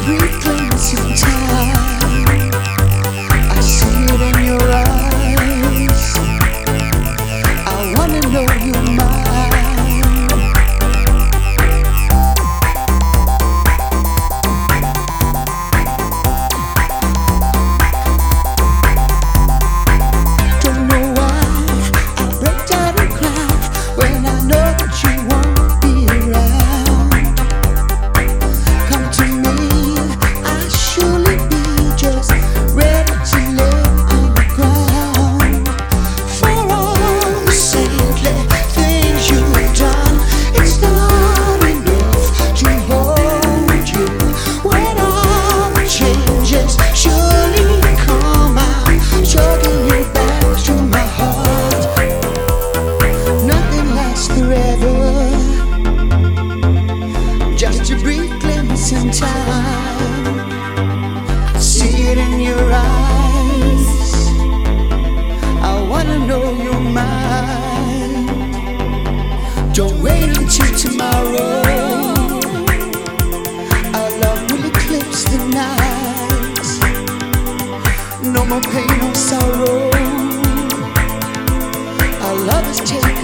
brief glimpse of time. I see it in your eyes. I wanna know you're mine. Don't know why I break down and cry when I know that you won't be around. Come to me, I surely be just ready to lay on the ground. For all the saintly things you've done, it's not enough to hold you. When all the changes surely come out, tugging you back to my heart. Nothing lasts forever, just a brief glimpse in time. See it in your eyes. I wanna know you're mine. Don't wait until tomorrow. Our love will eclipse the night. No more pain or sorrow. Our love is taking